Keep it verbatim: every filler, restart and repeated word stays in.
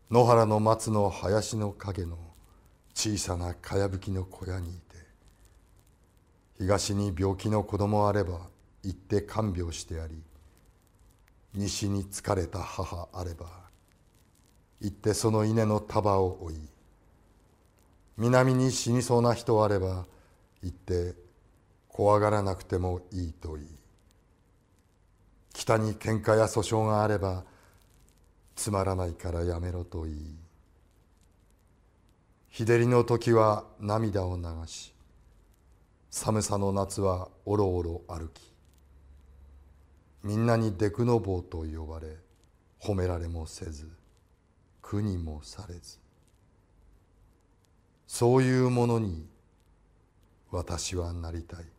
野原の松の林の陰の小さなかやぶきの小屋にいて、東に病気の子供あれば行って看病してやり、西に疲れた母あれば行ってその稲の束を追い、南に死にそうな人あれば行って怖がらなくてもいいと言い、北に喧嘩や訴訟があればつまらないからやめろと言い、日照りの時は涙を流し、寒さの夏はおろおろ歩き、みんなにデクノボーと呼ばれ、褒められもせず苦にもされず、そういうものに私はなりたい。